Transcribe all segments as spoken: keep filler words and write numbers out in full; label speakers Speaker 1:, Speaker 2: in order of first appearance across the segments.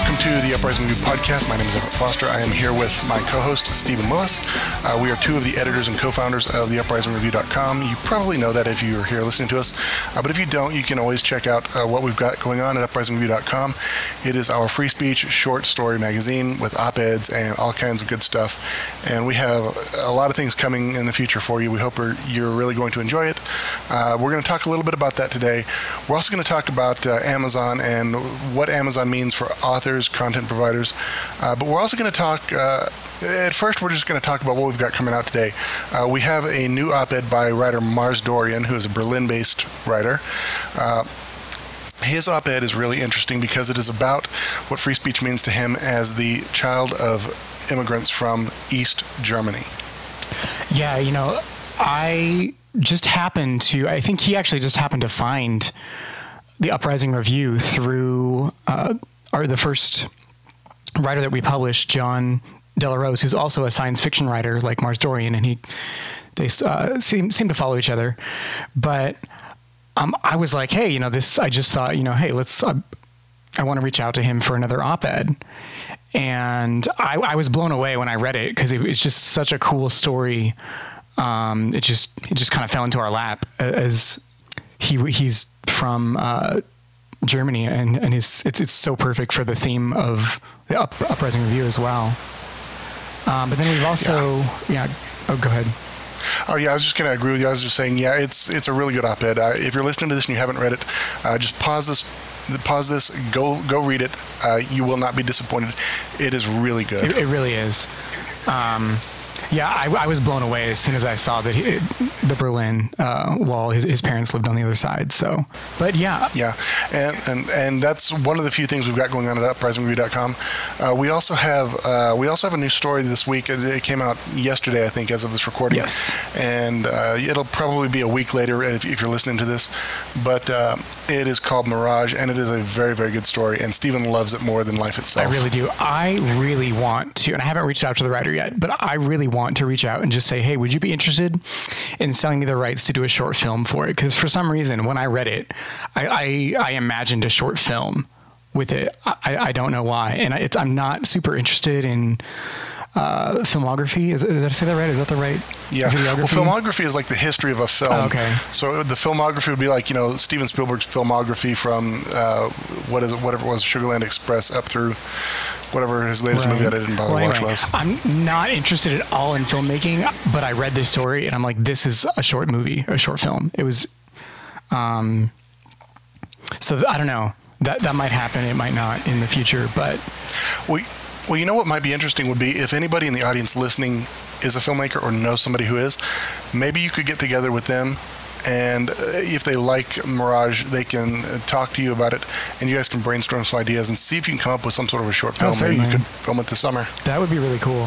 Speaker 1: welcome to the Uprising Review podcast. My name is Everett Foster. I am here with my co-host, Stephen Willis. Uh, we are two of the editors and co-founders of the uprising review dot com. You probably know that if you're here listening to us, uh, but if you don't, you can always check out uh, what we've got going on at uprising review dot com. It is our free speech short story magazine with op-eds and all kinds of good stuff. And we have a lot of things coming in the future for you. We hope we're, you're really going to enjoy it. Uh, we're going to talk a little bit about that today. We're also going to talk about uh, Amazon and what Amazon means for authors, content providers. Uh, but we're also going to talk, uh, at first we're just going to talk about what we've got coming out today. Uh, we have a new op-ed by writer Mars Dorian, who is a Berlin-based writer. Uh, his op-ed is really interesting because it is about what free speech means to him as the child of immigrants from East Germany.
Speaker 2: Yeah, you know, I just happened to, I think he actually just happened to find the Uprising Review through uh, our, the first writer that we published, John Delarose, who's also a science fiction writer like Mars Dorian, and he they uh, seem seem to follow each other. But um, I was like, hey, you know, this. I just thought, you know, hey, let's. Uh, I want to reach out to him for another op-ed, and I, I was blown away when I read it because it was just such a cool story. Um, it just it just kind of fell into our lap as he he's from uh, Germany, and and his it's it's so perfect for the theme of the Up, Uprising Review as well. Um, but then we've also yeah. yeah oh, go ahead.
Speaker 1: Oh yeah, I was just going to agree with you. I was just saying, yeah, it's it's a really good op-ed. Uh, if you're listening to this and you haven't read it, uh, just pause this. Pause this. Go go read it. Uh, you will not be disappointed. It is really good.
Speaker 2: It, it really is. Um, yeah, I, I was blown away as soon as I saw that he, the Berlin uh, Wall. His, his parents lived on the other side. So, but yeah,
Speaker 1: yeah, and and and that's one of the few things we've got going on at uprising review dot com. Uh, we also have uh, we also have a new story this week. It, it came out yesterday, I think, as of this recording.
Speaker 2: Yes,
Speaker 1: and uh, it'll probably be a week later if, if you're listening to this. But uh, it is called Mirage, and it is a very very good story. And Stephen loves it more than life itself.
Speaker 2: I really do. I really want to, and I haven't reached out to the writer yet, but I really want to reach out and just say, hey, would you be interested in selling me the rights to do a short film for it? Because for some reason, when I read it, I, I, I imagined a short film with it. I, I don't know why. And I, it's, I'm not super interested in uh, filmography. Is, did I say that right? Is that the right
Speaker 1: yeah.
Speaker 2: videography?
Speaker 1: Well, filmography is like the history of a film.
Speaker 2: Oh, okay.
Speaker 1: So the filmography would be like, you know, Steven Spielberg's filmography from uh, what is it, whatever it was, Sugarland Express up through whatever his latest
Speaker 2: right.
Speaker 1: movie that I didn't bother
Speaker 2: well,
Speaker 1: watch
Speaker 2: anyway,
Speaker 1: was.
Speaker 2: I'm not interested at all in filmmaking, but I read this story and I'm like, this is a short movie, a short film. It was, um, so I don't know. That that might happen. It might not in the future, but.
Speaker 1: Well, well, you know what might be interesting would be if anybody in the audience listening is a filmmaker or knows somebody who is, maybe you could get together with them. And if they like Mirage, they can talk to you about it, and you guys can brainstorm some ideas and see if you can come up with some sort of a short film.
Speaker 2: Oh,
Speaker 1: maybe you could film it this summer. That
Speaker 2: would be really cool.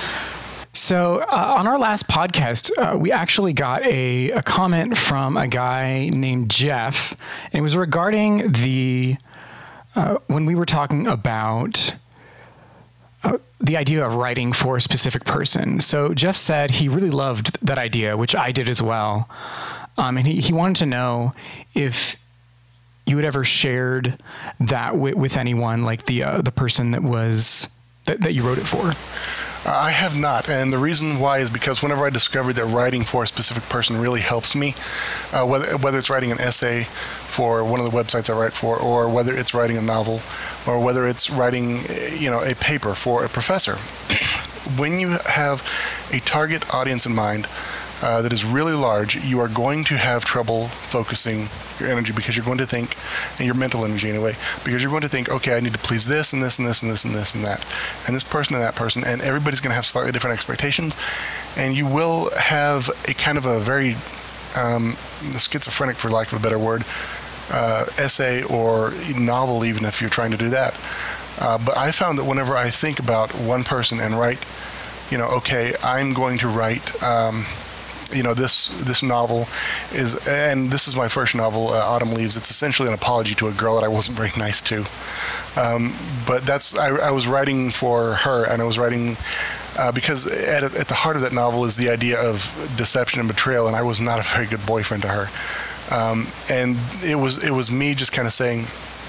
Speaker 2: So uh, on our last podcast, uh, we actually got a, a comment from a guy named Jeff, and it was regarding the uh, when we were talking about Uh, the idea of writing for a specific person. So Jeff said he really loved that idea, which I did as well. Um, and he, he wanted to know if you had ever shared that with, with anyone, like the uh, the person that was that, that you wrote it for.
Speaker 1: Uh, I have not, and the reason why is because whenever I discovered that writing for a specific person really helps me, uh, whether whether it's writing an essay for one of the websites I write for, or whether it's writing a novel, or whether it's writing, you know, a paper for a professor, when you have a target audience in mind uh, that is really large, you are going to have trouble focusing your energy because you're going to think, and your mental energy anyway, because you're going to think, okay, I need to please this and this and this and this and this and that, and this person and that person, and everybody's going to have slightly different expectations, and you will have a kind of a very um, schizophrenic, for lack of a better word, uh, essay or novel, even if you're trying to do that. Uh, but I found that whenever I think about one person and write, you know, okay, I'm going to write, um, you know, this this novel is, and this is my first novel, uh, Autumn Leaves. It's essentially an apology to a girl that I wasn't very nice to. Um, but that's, I, I was writing for her, and I was writing uh, because at, at the heart of that novel is the idea of deception and betrayal, and I was not a very good boyfriend to her. Um, and it was it was me just kind of saying,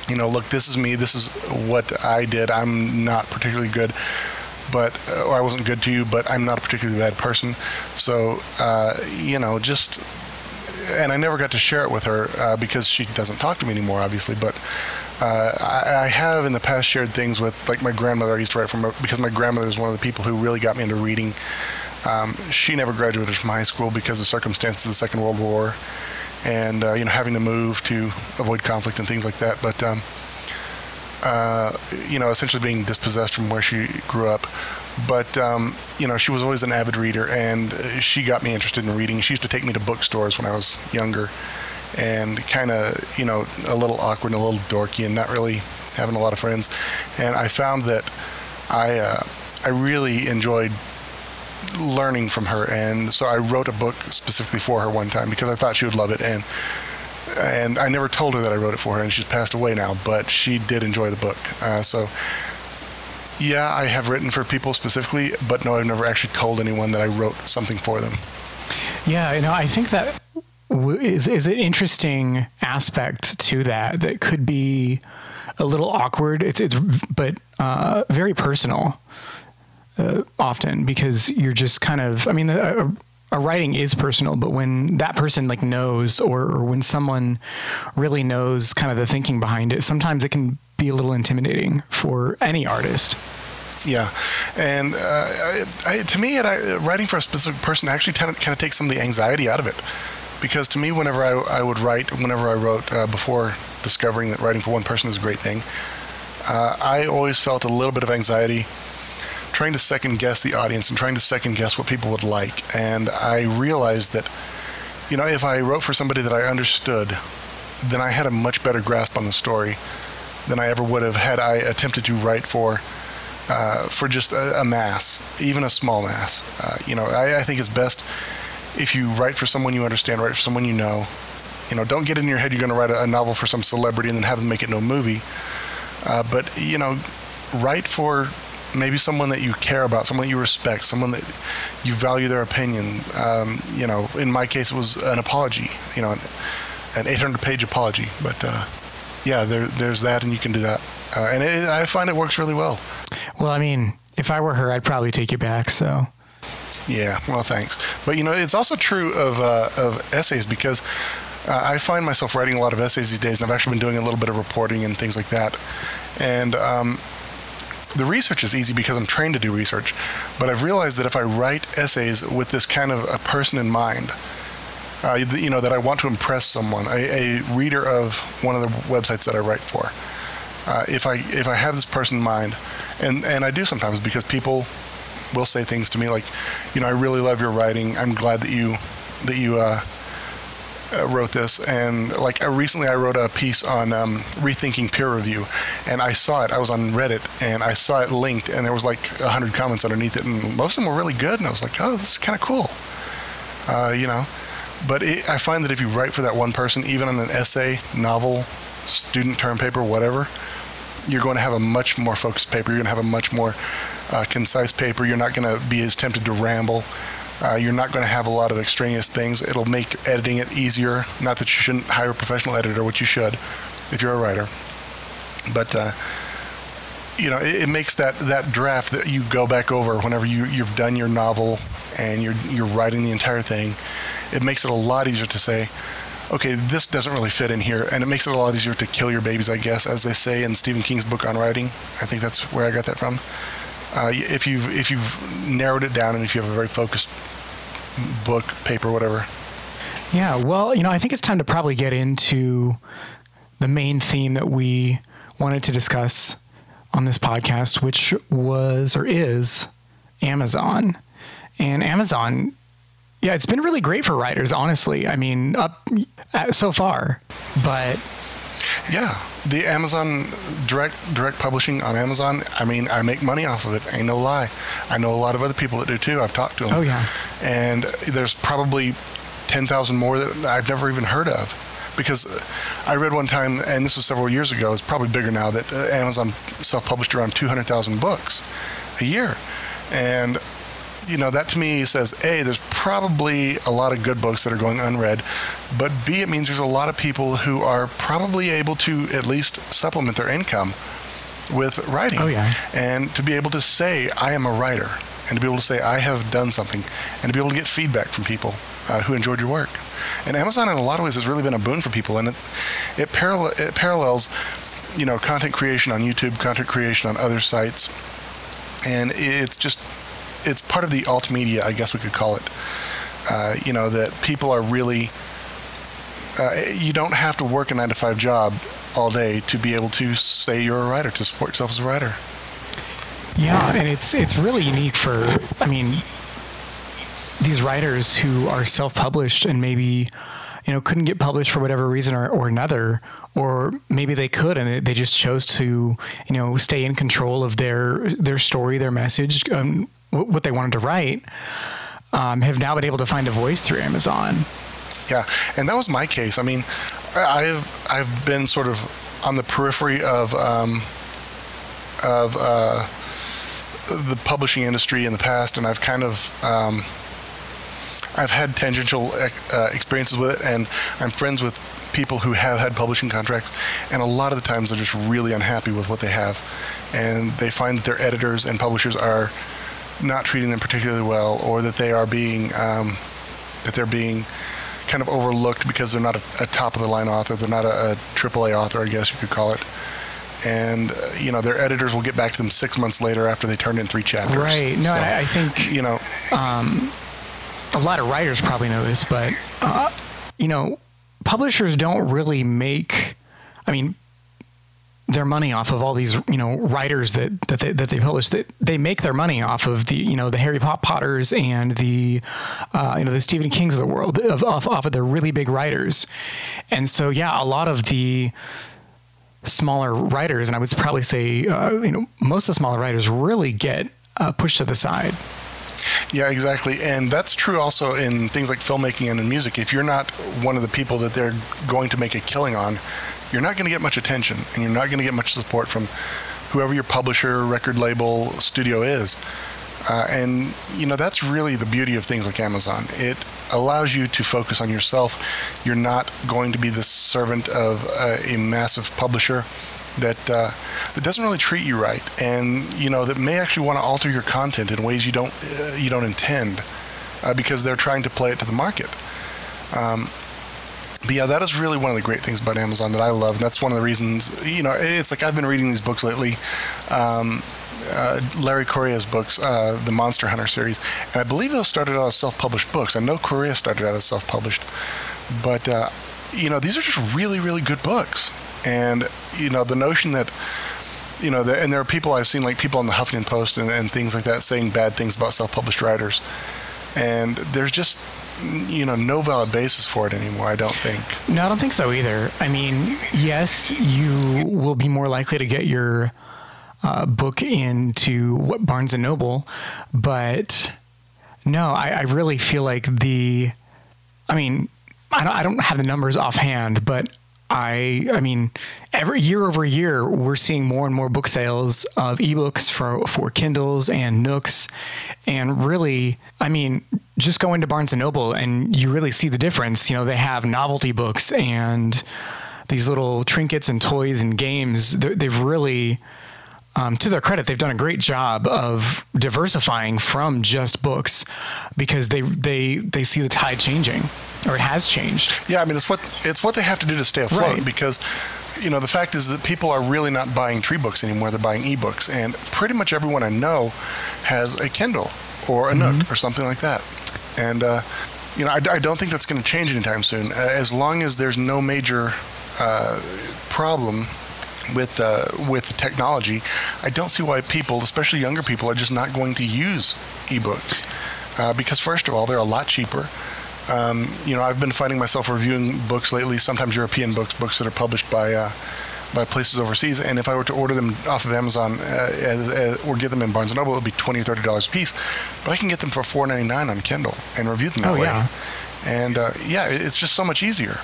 Speaker 1: you know, look, this is me. This is what I did. I'm not particularly good, but or I wasn't good to you, but I'm not a particularly bad person. So, uh, you know, just, and I never got to share it with her uh, because she doesn't talk to me anymore, obviously, but uh, I, I have in the past shared things with, like my grandmother. I used to write from her because my grandmother was one of the people who really got me into reading. Um, she never graduated from high school because of circumstances of the Second World War and, uh, you know, having to move to avoid conflict and things like that. But, um, uh, you know, essentially being dispossessed from where she grew up. But, um, you know, she was always an avid reader, and she got me interested in reading. She used to take me to bookstores when I was younger, and kind of, you know, a little awkward and a little dorky and not really having a lot of friends. And I found that I, uh, I really enjoyed learning from her, and so I wrote a book specifically for her one time because I thought she would love it, and and I never told her that I wrote it for her, and she's passed away now, but she did enjoy the book. Uh, so yeah, I have written for people specifically, but no, I've never actually told anyone that I wrote something for them.
Speaker 2: Yeah, you know, I think that w- is is an interesting aspect to that that could be a little awkward. It's it's but uh, very personal. Uh, often, because you're just kind of, I mean, a, a writing is personal, but when that person like knows, or, or when someone really knows kind of the thinking behind it, sometimes it can be a little intimidating for any artist.
Speaker 1: Yeah. And uh, I, I, to me, it, I, writing for a specific person actually kind of, kind of takes some of the anxiety out of it. Because to me, whenever I, I would write, whenever I wrote uh, before discovering that writing for one person is a great thing, uh, I always felt a little bit of anxiety trying to second guess the audience and trying to second guess what people would like. And I realized that, you know, if I wrote for somebody that I understood, then I had a much better grasp on the story than I ever would have had I attempted to write for uh, for just a, a mass, even a small mass. Uh, you know, I, I think it's best if you write for someone you understand, write for someone you know. You know, don't get in your head you're going to write a, a novel for some celebrity and then have them make it into a movie. Uh, but, you know, write for maybe someone that you care about, someone that you respect, someone that you value their opinion. Um, you know, in my case, it was an apology, you know, an, an eight hundred page apology. But, uh, yeah, there, there's that, and you can do that. Uh, and it, I find it works really well.
Speaker 2: Well, I mean, if I were her, I'd probably take you back, so.
Speaker 1: Yeah, well, thanks. But, you know, it's also true of, uh, of essays, because uh, I find myself writing a lot of essays these days, and I've actually been doing a little bit of reporting and things like that. And, um, the research is easy because I'm trained to do research, but I've realized that if I write essays with this kind of a person in mind, uh, you know, that I want to impress someone, a, a reader of one of the websites that I write for, uh, if I if I have this person in mind, and, and I do sometimes, because people will say things to me like, you know, I really love your writing. I'm glad that you that you uh, Uh, wrote this. And like uh, recently I wrote a piece on um, rethinking peer review, and I saw it, I was on Reddit, and I saw it linked, and there was like a hundred comments underneath it, and most of them were really good, and I was like, oh, this is kind of cool, uh, you know. But it, I find that if you write for that one person, even on an essay, novel, student term paper, whatever, you're going to have a much more focused paper, you're going to have a much more uh, concise paper, you're not going to be as tempted to ramble. Uh, you're not going to have a lot of extraneous things. It'll make editing it easier. Not that you shouldn't hire a professional editor, which you should if you're a writer. But, uh, you know, it, it makes that, that draft that you go back over whenever you, you've done your novel and you're, you're writing the entire thing. It makes it a lot easier to say, okay, this doesn't really fit in here. And it makes it a lot easier to kill your babies, I guess, as they say in Stephen King's book on writing. I think that's where I got that from. Uh, if you've if you've narrowed it down, and if you have a very focused book, paper, whatever.
Speaker 2: Yeah, well, you know, I think it's time to probably get into the main theme that we wanted to discuss on this podcast, which was or is Amazon. And Amazon, yeah, it's been really great for writers, honestly. I mean, up uh, so far, but.
Speaker 1: Yeah, the Amazon direct direct publishing on Amazon, I mean, I make money off of it. Ain't no lie. I know a lot of other people that do too. I've talked to them.
Speaker 2: Oh, yeah.
Speaker 1: And there's probably ten thousand more that I've never even heard of. Because I read one time, and this was several years ago, it's probably bigger now, that uh, Amazon self-published around two hundred thousand books a year. And, you know, that to me says, A, there's probably a lot of good books that are going unread, but B, it means there's a lot of people who are probably able to at least supplement their income with writing.
Speaker 2: Oh, yeah.
Speaker 1: And to be able to say, I am a writer, and to be able to say, I have done something, and to be able to get feedback from people uh, who enjoyed your work. And Amazon, in a lot of ways, has really been a boon for people, and it's, it, paral- it parallels, you know, content creation on YouTube, content creation on other sites, and it's just, it's part of the alt media, I guess we could call it. Uh, you know, that people are really, uh, you don't have to work a nine to five job all day to be able to say you're a writer, to support yourself as a writer.
Speaker 2: Yeah, and it's it's really unique for, I mean, these writers who are self-published and maybe, you know, couldn't get published for whatever reason or, or another, or maybe they could and they just chose to, you know, stay in control of their their story, their message, um, what they wanted to write, um, have now been able to find a voice through Amazon.
Speaker 1: Yeah, and that was my case. I mean, I've I've been sort of on the periphery of um, of uh, the publishing industry in the past, and I've kind of um, I've had tangential uh, experiences with it, and I'm friends with people who have had publishing contracts, and a lot of the times they're just really unhappy with what they have, and they find that their editors and publishers are not treating them particularly well, or that they are being um, that they're being kind of overlooked because they're not a, a top of the line author, they're not a, a triple A author, I guess you could call it. And, uh, you know, their editors will get back to them six months later after they turned in three chapters.
Speaker 2: Right. No,
Speaker 1: so,
Speaker 2: I, I think,
Speaker 1: you know,
Speaker 2: um, a lot of writers probably know this, but, uh, you know, publishers don't really make, I mean, their money off of all these, you know, writers that, that they, that they publish. They, they make their money off of the, you know, the Harry Potters and the, uh, you know, the Stephen Kings of the world, of, off, off of the really big writers. And so, yeah, a lot of the smaller writers, and I would probably say, uh, you know, most of the smaller writers really get uh, pushed to the side.
Speaker 1: Yeah, exactly. And that's true also in things like filmmaking and in music. If you're not one of the people that they're going to make a killing on, you're not going to get much attention, and you're not going to get much support from whoever your publisher, record label, studio is. Uh, and, you know, that's really the beauty of things like Amazon. It allows you to focus on yourself. You're not going to be the servant of uh, a massive publisher that uh, that doesn't really treat you right, and, you know, that may actually want to alter your content in ways you don't uh, you don't intend uh, because they're trying to play it to the market. Um, But yeah, that is really one of the great things about Amazon that I love. And that's one of the reasons, you know, it's like I've been reading these books lately. Um, uh, Larry Correia's books, uh, the Monster Hunter series. And I believe those started out as self-published books. I know Correia started out as self-published. But, uh, you know, these are just really, really good books. And, you know, the notion that, you know, the, and there are people I've seen, like people on the Huffington Post and, and things like that, saying bad things about self-published writers. And there's just, you know, no valid basis for it anymore, I don't think.
Speaker 2: No, I don't think so either. I mean, yes, you will be more likely to get your uh, book into what, Barnes and Noble, but no, I, I really feel like the, I mean, I don't, I don't have the numbers offhand, but I, I mean, every year over year, we're seeing more and more book sales of ebooks for, for Kindles and Nooks. And really, I mean, just go into Barnes and Noble and you really see the difference. You know, they have novelty books and these little trinkets and toys and games. They're, they've really, um, to their credit, they've done a great job of diversifying from just books because they, they, they see the tide changing. Or it has changed.
Speaker 1: Yeah, I mean, it's what it's what they have to do to stay afloat,
Speaker 2: right.
Speaker 1: Because, you know, the fact is that people are really not buying tree books anymore. They're buying ebooks. And pretty much everyone I know has a Kindle or a mm-hmm. Nook or something like that. And, uh, you know, I, I don't think that's going to change anytime soon. Uh, as long as there's no major uh, problem with uh, with the technology, I don't see why people, especially younger people, are just not going to use ebooks. Uh, because, first of all, they're a lot cheaper. Um, you know, I've been finding myself reviewing books lately, sometimes European books, books that are published by uh, by places overseas. And if I were to order them off of Amazon uh, as, as, or get them in Barnes and Noble, it would be twenty dollars or thirty dollars a piece. But I can get them for four ninety-nine on Kindle and review them that
Speaker 2: oh,
Speaker 1: way.
Speaker 2: Yeah.
Speaker 1: And uh, yeah, it's just so much easier.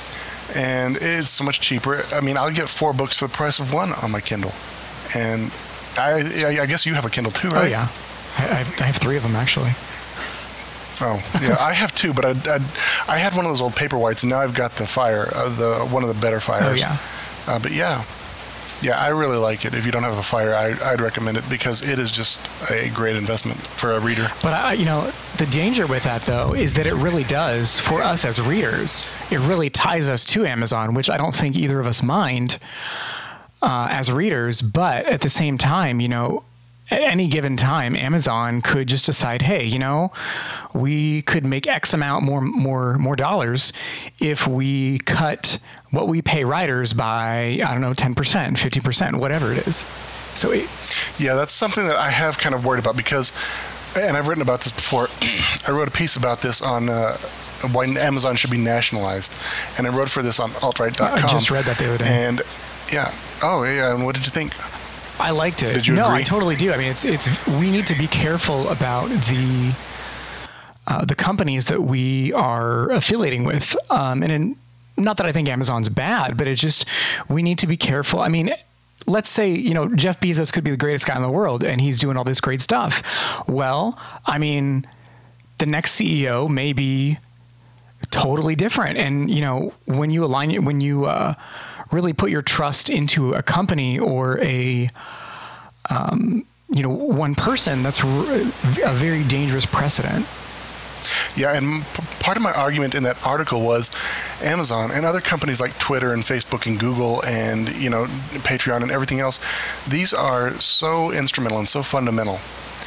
Speaker 1: And it's so much cheaper. I mean, I'll get four books for the price of one on my Kindle. And I, I guess you have a Kindle too, right?
Speaker 2: Oh, yeah. I, I have three of them, actually.
Speaker 1: Oh, yeah, I have two, but I, I, I had one of those old Paperwhites, and now I've got the Fire, uh, the one of the better Fires.
Speaker 2: Oh, yeah.
Speaker 1: Uh, but yeah, yeah, I really like it. If you don't have a Fire, I, I'd recommend it because it is just a great investment for a reader.
Speaker 2: But, I, you know, the danger with that, though, is that it really does, for us as readers, it really ties us to Amazon, which I don't think either of us mind uh, as readers. But at the same time, you know, at any given time, Amazon could just decide, hey, you know, we could make X amount more, more, more dollars if we cut what we pay writers by, I don't know, ten percent, fifty percent, whatever it is. So, it,
Speaker 1: yeah, that's something that I have kind of worried about because, and I've written about this before. I wrote a piece about this on uh, why Amazon should be nationalized, and I wrote for this on alt-right dot com.
Speaker 2: I just read that the other day.
Speaker 1: And yeah, oh yeah, and what did you think?
Speaker 2: I liked it.
Speaker 1: Did you
Speaker 2: no,
Speaker 1: agree?
Speaker 2: I totally do. I mean, it's it's we need to be careful about the uh, the companies that we are affiliating with, um, and in, not that I think Amazon's bad, but it's just we need to be careful. I mean, let's say you know Jeff Bezos could be the greatest guy in the world, and he's doing all this great stuff. Well, I mean, the next C E O may be totally different, and you know when you align when you uh, really put your trust into a company or a, um, you know, one person, that's a very dangerous precedent.
Speaker 1: Yeah, and p- part of my argument in that article was Amazon and other companies like Twitter and Facebook and Google and, you know, Patreon and everything else, these are so instrumental and so fundamental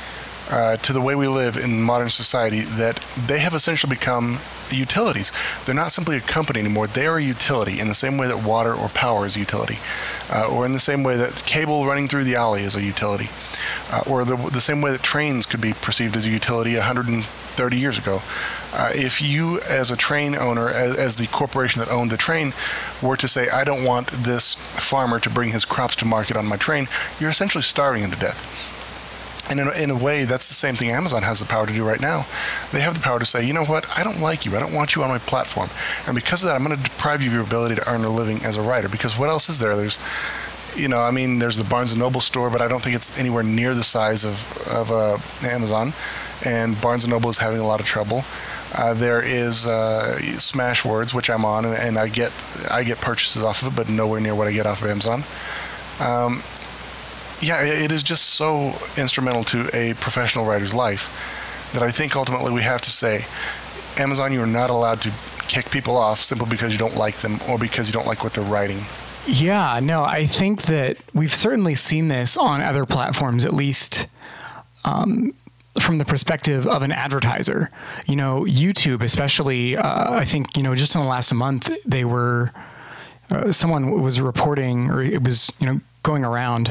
Speaker 1: uh, to the way we live in modern society that they have essentially become utilities. They're not simply a company anymore. They are a utility in the same way that water or power is a utility, uh, or in the same way that cable running through the alley is a utility, uh, or the, the same way that trains could be perceived as a utility one hundred thirty years ago. Uh, if you, as a train owner, as, as the corporation that owned the train, were to say, I don't want this farmer to bring his crops to market on my train, you're essentially starving him to death. And in a, in a way, that's the same thing Amazon has the power to do right now. They have the power to say, you know what, I don't like you. I don't want you on my platform. And because of that, I'm going to deprive you of your ability to earn a living as a writer. Because what else is there? There's, you know, I mean, there's the Barnes and Noble store, but I don't think it's anywhere near the size of, of uh, Amazon. And Barnes and Noble is having a lot of trouble. Uh, there is uh, Smashwords, which I'm on, and, and I get I get purchases off of it, but nowhere near what I get off of Amazon. Um, yeah, it is just so instrumental to a professional writer's life that I think ultimately we have to say, Amazon, you are not allowed to kick people off simply because you don't like them or because you don't like what they're writing.
Speaker 2: Yeah, no, I think that we've certainly seen this on other platforms, at least um, from the perspective of an advertiser. You know, YouTube especially, uh, I think, you know, just in the last month, they were, uh, someone was reporting, or it was, you know, going around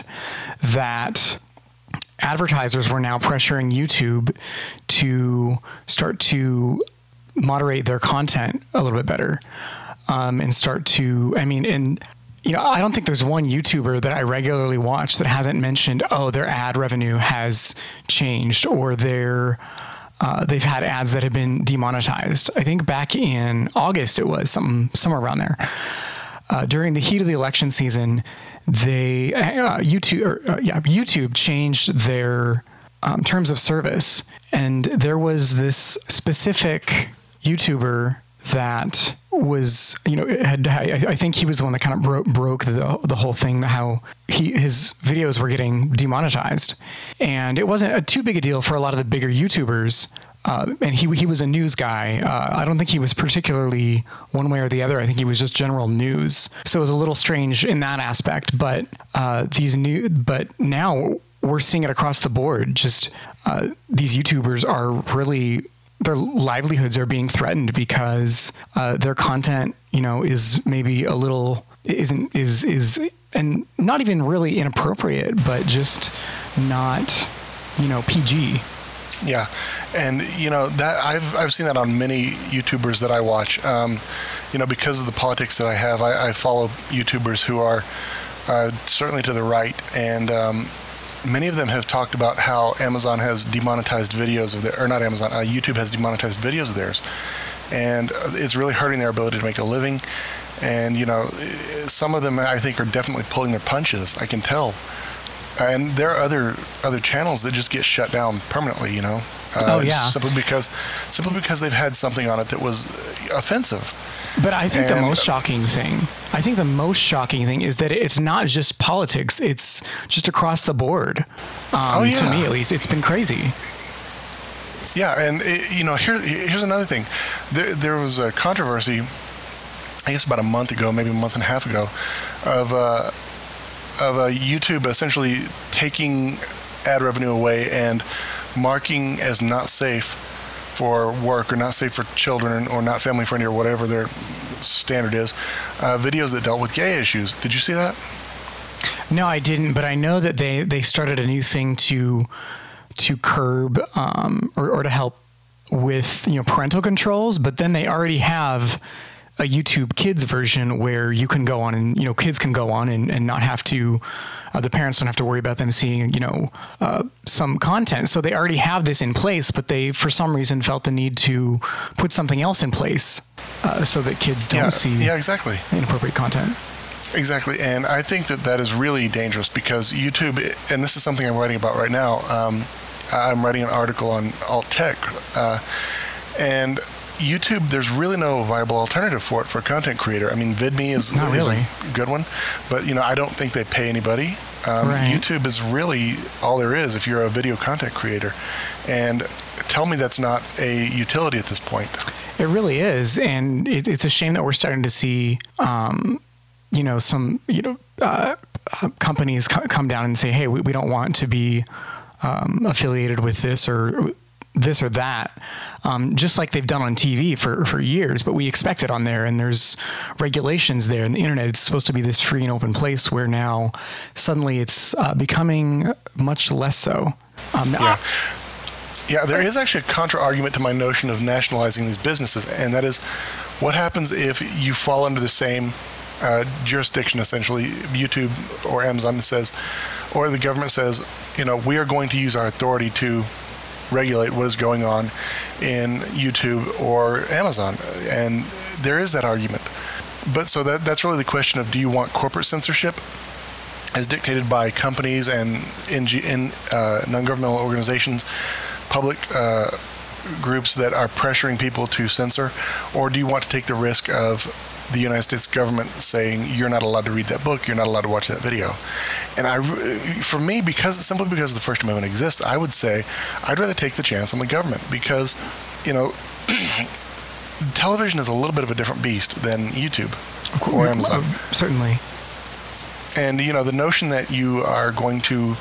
Speaker 2: that advertisers were now pressuring YouTube to start to moderate their content a little bit better, um, and start to, I mean, and, you know, I don't think there's one YouTuber that I regularly watch that hasn't mentioned, oh, their ad revenue has changed or their, uh, they've had ads that have been demonetized. I think back in August, it was some, somewhere around there. Uh, during the heat of the election season, they uh, YouTube or, uh, yeah YouTube changed their um, terms of service, and there was this specific YouTuber that was, you know, had I, I think he was the one that kind of broke broke the the whole thing, how he his videos were getting demonetized, and it wasn't a too big a deal for a lot of the bigger YouTubers. Uh, and he he was a news guy. Uh, I don't think he was particularly one way or the other. I think he was just general news. So it was a little strange in that aspect. But uh, these new, but now we're seeing it across the board. Just uh, these YouTubers are really, their livelihoods are being threatened because uh, their content, you know, is maybe a little isn't is is and not even really inappropriate, but just not, you know, P G.
Speaker 1: Yeah, and you know that I've I've seen that on many YouTubers that I watch. Um, you know, because of the politics that I have, I, I follow YouTubers who are uh, certainly to the right, and um, many of them have talked about how Amazon has demonetized videos of their, or not Amazon, uh, YouTube has demonetized videos of theirs, and it's really hurting their ability to make a living. And you know, some of them I think are definitely pulling their punches. I can tell. And there are other other channels that just get shut down permanently, you know. Uh,
Speaker 2: oh yeah.
Speaker 1: Simply because, simply because they've had something on it that was offensive.
Speaker 2: But I think
Speaker 1: and,
Speaker 2: the most shocking thing, I think the most shocking thing is that it's not just politics. It's just across the board. Um,
Speaker 1: oh, yeah.
Speaker 2: To me, at least, it's been crazy.
Speaker 1: Yeah, and it, you know, here, here's another thing. There, there was a controversy, I guess about a month ago, maybe a month and a half ago, of uh, of uh, YouTube essentially taking ad revenue away and marking as not safe for work or not safe for children or not family friendly or whatever their standard is, uh, videos that dealt with gay issues. Did you see that?
Speaker 2: No, I didn't, but I know that they, they started a new thing to to curb um, or, or to help with, you know, parental controls, but then they already have a YouTube Kids version where you can go on and, you know, kids can go on and, and not have to, uh, the parents don't have to worry about them seeing, you know, uh, some content. So they already have this in place, but they, for some reason, felt the need to put something else in place uh, so that kids don't
Speaker 1: yeah,
Speaker 2: see
Speaker 1: yeah, exactly.
Speaker 2: inappropriate content.
Speaker 1: Exactly. And I think that that is really dangerous because YouTube, and this is something I'm writing about right now, um, I'm writing an article on alt tech, uh, and YouTube, there's really no viable alternative for it for a content creator. I mean, VidMe is,
Speaker 2: Not
Speaker 1: is
Speaker 2: really.
Speaker 1: a good one, but you know, I don't think they pay anybody. Um,
Speaker 2: right.
Speaker 1: YouTube is really all there is if you're a video content creator. And tell me that's not a utility at this point.
Speaker 2: It really is, and it, it's a shame that we're starting to see, um, you know, some you know uh, companies co- come down and say, "Hey, we, we don't want to be um, affiliated with this or this or that," um, just like they've done on T V for, for years. But we expect it on there, and there's regulations there. And the internet is supposed to be this free and open place, where now suddenly it's uh, becoming much less so. Um,
Speaker 1: yeah. Yeah, there is actually a contra-argument to my notion of nationalizing these businesses, and that is what happens if you fall under the same uh, jurisdiction, essentially, YouTube or Amazon says, or the government says, you know, we are going to use our authority to regulate what is going on in YouTube or Amazon, and there is that argument. But so that that's really the question of, do you want corporate censorship as dictated by companies and in, in uh, non-governmental organizations, public uh, groups that are pressuring people to censor, or do you want to take the risk of the United States government saying you're not allowed to read that book, you're not allowed to watch that video? And I, for me, because simply because the First Amendment exists, I would say I'd rather take the chance on the government because, you know, television is a little bit of a different beast than YouTube or Amazon.
Speaker 2: Certainly.
Speaker 1: And, you know, the notion that you are going to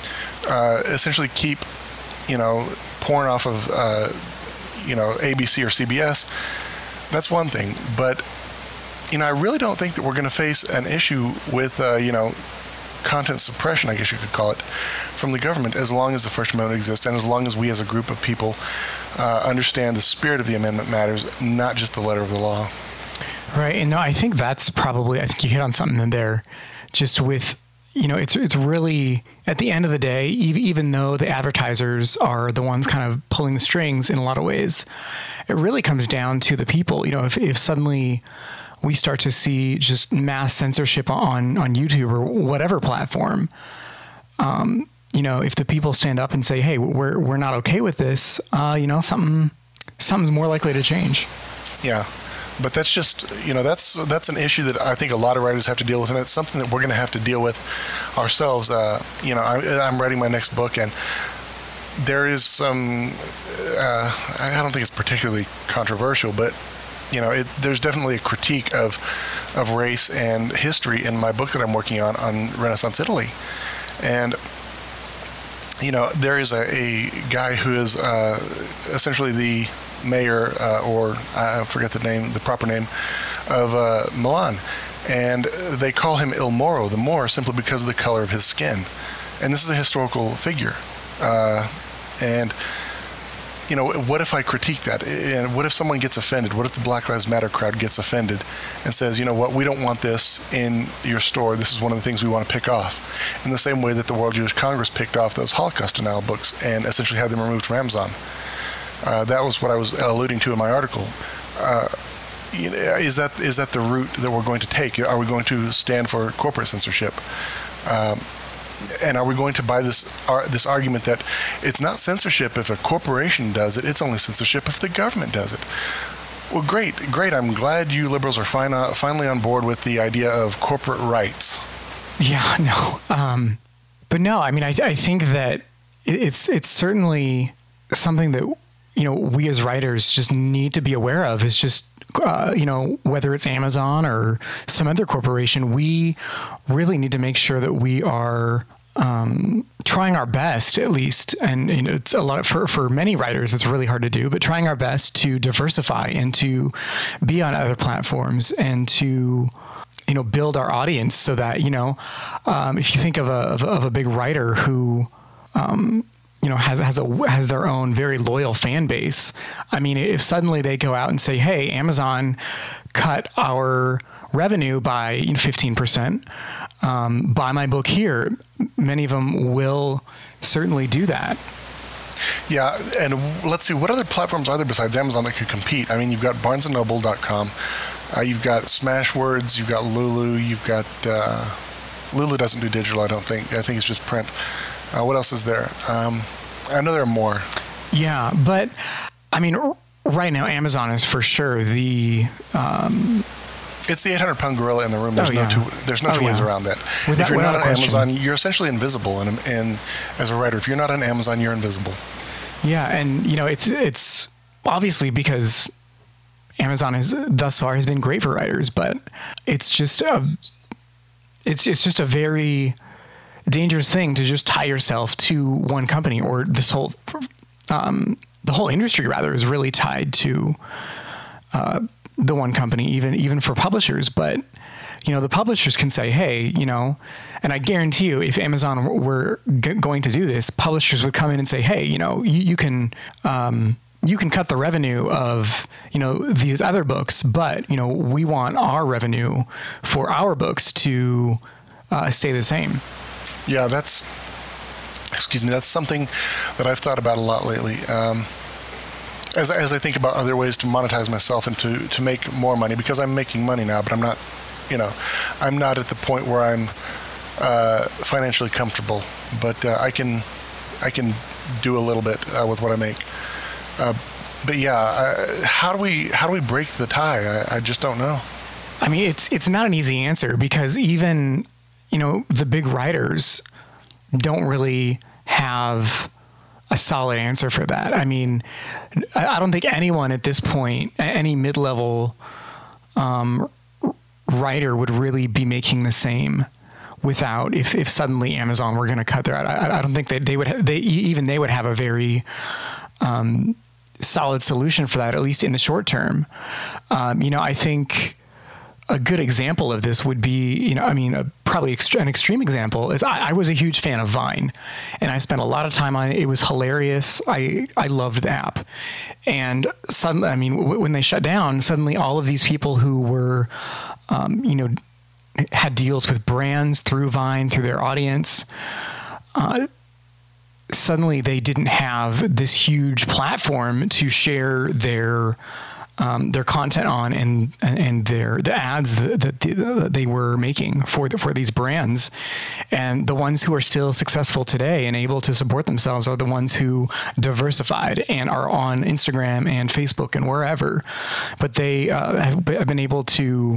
Speaker 1: uh, essentially keep, you know, porn off of, uh, you know, A B C or C B S, that's one thing. But, you know, I really don't think that we're going to face an issue with, uh, you know, content suppression, I guess you could call it, from the government as long as the First Amendment exists and as long as we as a group of people uh, understand the spirit of the amendment matters, not just the letter of the law.
Speaker 2: Right. And no, I think that's probably, I think you hit on something in there, just with, you know, it's it's really, at the end of the day, even, even though the advertisers are the ones kind of pulling the strings in a lot of ways, it really comes down to the people. You know, if, if suddenly we start to see just mass censorship on, on YouTube or whatever platform, um, you know, if the people stand up and say, hey, we're we're not okay with this, uh, you know, something something's more likely to change.
Speaker 1: Yeah. But that's just, you know, that's that's an issue that I think a lot of writers have to deal with, and it's something that we're going to have to deal with ourselves. Uh, you know, I, I'm writing my next book, and there is some, uh, I don't think it's particularly controversial, but, you know, it, there's definitely a critique of of race and history in my book that I'm working on, on Renaissance Italy. And, you know, there is a, a guy who is uh, essentially the mayor, uh, or I forget the name, the proper name, of uh, Milan, and they call him Il Moro, the Moor, simply because of the color of his skin. And this is a historical figure. Uh, and, you know, what if I critique that? And what if someone gets offended? What if the Black Lives Matter crowd gets offended and says, you know what, we don't want this in your store. This is one of the things we want to pick off. In the same way that the World Jewish Congress picked off those Holocaust denial books and essentially had them removed from Amazon. Uh, that was what I was alluding to in my article. Uh, you know, is that is that the route that we're going to take? Are we going to stand for corporate censorship? Um, and are we going to buy this uh, this argument that it's not censorship if a corporation does it, it's only censorship if the government does it? Well, great, great. I'm glad you liberals are fin- uh, finally on board with the idea of corporate rights.
Speaker 2: Yeah, no. Um, but no, I mean, I, I think that it's it's certainly something that, you know, we as writers just need to be aware of. Is just, uh, you know, whether it's Amazon or some other corporation, we really need to make sure that we are um, trying our best, at least. And you know, it's a lot of, for for many writers, it's really hard to do, but trying our best to diversify and to be on other platforms and to, you know, build our audience so that, you know, um, if you think of a, of a of a big writer who, um, you know, has has a has their own very loyal fan base. I mean, if suddenly they go out and say, "Hey, Amazon cut our revenue by you know, fifteen percent, um, buy my book here," many of them will certainly do that.
Speaker 1: Yeah, and let's see, what other platforms are there besides Amazon that could compete? I mean, you've got Barnes and Noble dot com, uh, you've got Smashwords, you've got Lulu, you've got uh, Lulu doesn't do digital, I don't think. I think it's just print. Uh, what else is there? Um, I know there are more.
Speaker 2: Yeah, but I mean, right now Amazon is for sure the. Um,
Speaker 1: it's the eight hundred pound gorilla in the room. There's
Speaker 2: oh,
Speaker 1: no
Speaker 2: yeah.
Speaker 1: two. There's no
Speaker 2: oh,
Speaker 1: two ways
Speaker 2: yeah.
Speaker 1: around that.
Speaker 2: Without,
Speaker 1: if you're not on
Speaker 2: question.
Speaker 1: Amazon, you're essentially invisible. And, and as a writer, if you're not on Amazon, you're invisible.
Speaker 2: Yeah, and you know, it's it's obviously because Amazon has thus far has been great for writers, but it's just a, it's it's just a very dangerous thing to just tie yourself to one company, or this whole um, the whole industry rather is really tied to uh, the one company, even even for publishers. But you know, the publishers can say, hey, you know, and I guarantee you, if Amazon were g- going to do this, publishers would come in and say, hey, you know, you, you can um, you can cut the revenue of, you know, these other books, but you know, we want our revenue for our books to uh, stay the same.
Speaker 1: Yeah, that's, excuse me, that's something that I've thought about a lot lately. Um, as, as I think about other ways to monetize myself and to, to make more money, because I'm making money now, but I'm not, you know, I'm not at the point where I'm uh, financially comfortable, but uh, I can I can do a little bit uh, with what I make. Uh, but yeah, I, how do we how do we break the tie? I, I just don't know.
Speaker 2: I mean, it's it's not an easy answer, because even, you know, the big writers don't really have a solid answer for that. I mean, I don't think anyone at this point, any mid-level um, writer would really be making the same without, if, if suddenly Amazon were going to cut their, I, I don't think that they would, they, even they would have a very um, solid solution for that, at least in the short term. Um, you know, I think a good example of this would be, you know, I mean, a, probably ext- an extreme example is I, I was a huge fan of Vine, and I spent a lot of time on it. It was hilarious. I, I loved the app. And suddenly, I mean, w- when they shut down, suddenly all of these people who were, um, you know, had deals with brands through Vine, through their audience, uh, suddenly they didn't have this huge platform to share their Um, their content on, and and their the ads that, that, that they were making for the, for these brands. And the ones who are still successful today and able to support themselves are the ones who diversified and are on Instagram and Facebook and wherever. But they uh, have, have been able to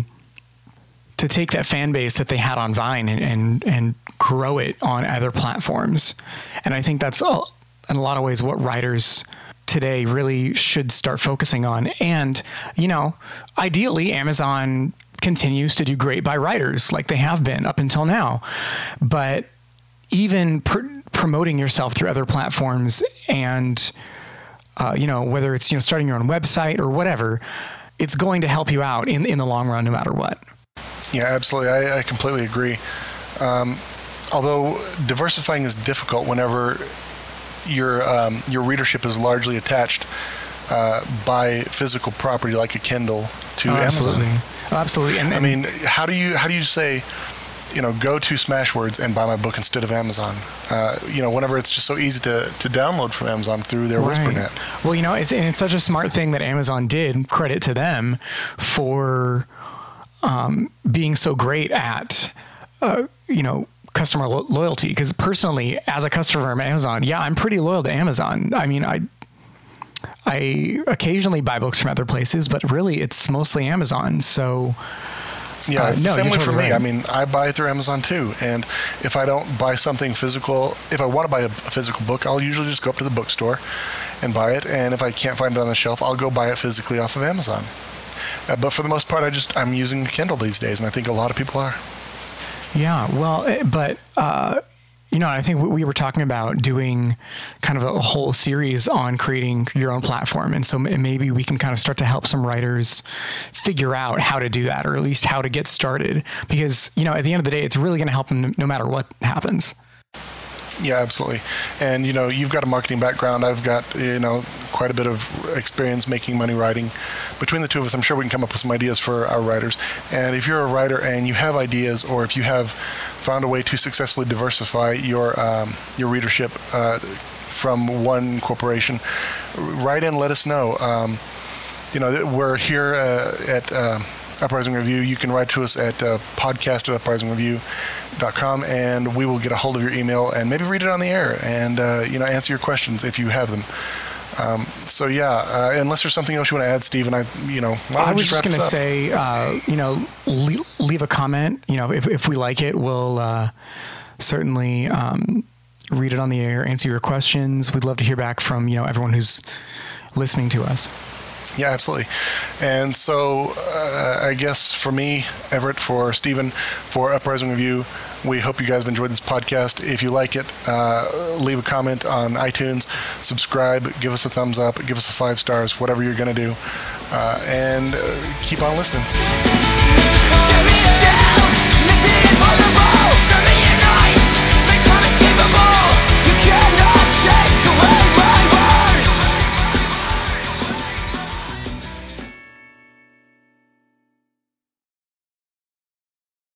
Speaker 2: to take that fan base that they had on Vine and and, and grow it on other platforms. And I think that's all, in a lot of ways, what writers today really should start focusing on. And, you know, ideally Amazon continues to do great by writers like they have been up until now. But even pr- promoting yourself through other platforms and, uh, you know, whether it's, you know, starting your own website or whatever, it's going to help you out in, in the long run, no matter what.
Speaker 1: Yeah, absolutely. I, I completely agree. Um, although diversifying is difficult whenever your um, your readership is largely attached uh, by physical property like a Kindle to
Speaker 2: oh, absolutely.
Speaker 1: Amazon.
Speaker 2: Oh, absolutely. And, and
Speaker 1: I mean, how do you how do you say, you know, go to Smashwords and buy my book instead of Amazon? Uh, you know, whenever it's just so easy to, to download from Amazon through their
Speaker 2: right.
Speaker 1: WhisperNet.
Speaker 2: Well, you know, it's and it's such a smart thing that Amazon did. Credit to them for um, being so great at, uh, you know, customer lo- loyalty. Because personally, as a customer of Amazon, yeah, I'm pretty loyal to Amazon. I mean, I I occasionally buy books from other places, but really it's mostly Amazon. So
Speaker 1: yeah, it's
Speaker 2: uh, no,
Speaker 1: the same way
Speaker 2: totally
Speaker 1: for me.
Speaker 2: right.
Speaker 1: I mean, I buy through Amazon too. And if I don't buy something physical, if I want to buy a, a physical book, I'll usually just go up to the bookstore and buy it. And if I can't find it on the shelf, I'll go buy it physically off of Amazon. Uh, but for the most part, I just, I'm using Kindle these days, and I think a lot of people are.
Speaker 2: Yeah, well, eh, but, uh, you know, I think we were talking about doing kind of a whole series on creating your own platform. And so maybe we can kind of start to help some writers figure out how to do that, or at least how to get started. Because, you know, at the end of the day, it's really going to help them no matter what happens.
Speaker 1: Yeah, absolutely. And, you know, you've got a marketing background. I've got, you know, quite a bit of experience making money writing. Between the two of us, I'm sure we can come up with some ideas for our writers. And if you're a writer and you have ideas, or if you have found a way to successfully diversify your um, your readership uh, from one corporation, write in, let us know. Um, you know, we're here uh, at uh, Uprising Review. You can write to us at uh, podcast at uprising review dot com, and we will get a hold of your email and maybe read it on the air and uh, you know, answer your questions if you have them. Um, so yeah, uh, unless there's something else you want to add, Stephen, I you know why don't
Speaker 2: I
Speaker 1: we
Speaker 2: was
Speaker 1: just
Speaker 2: just going to say, uh, you know, leave, leave a comment. You know, if if we like it, we'll uh, certainly um, read it on the air, answer your questions. We'd love to hear back from, you know, everyone who's listening to us.
Speaker 1: Yeah, absolutely. And so uh, I guess for me, Everett, for Stephen, for Uprising Review, we hope you guys have enjoyed this podcast. If you like it, uh, leave a comment on iTunes, subscribe, give us a thumbs up, give us a five stars, whatever you're going to do, uh, and uh, keep on listening.
Speaker 3: Give me a shout, make me invulnerable. Show me your eyes, make time escapable.